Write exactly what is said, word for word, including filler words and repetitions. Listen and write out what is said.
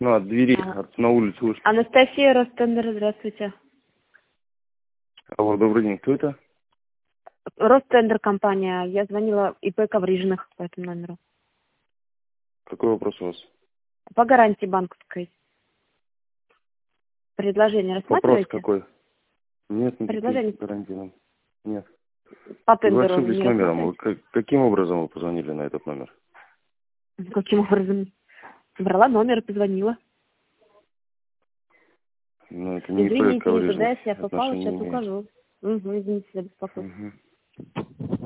Ну, от двери, А. от, на улицу вышли. Анастасия, Ростендер, здравствуйте. Алло, добрый день, кто это? Ростендер компания. Я звонила ИП Коврижных по этому номеру. Какой вопрос у вас? По гарантии банковской. Предложение Вопрос рассматриваете? какой? Нет, Предложение никаких гарантий. Нет. по Вы тендеру ошиблись не номером. Вы рассматриваете? как- каким образом вы позвонили на этот номер? Каким образом? Брала номер и позвонила. Ну, это не ИП Извините, никуда Коврижных я себя попала, отношений сейчас не имеет. укажу. Угу, извините за беспокойство. Мгм.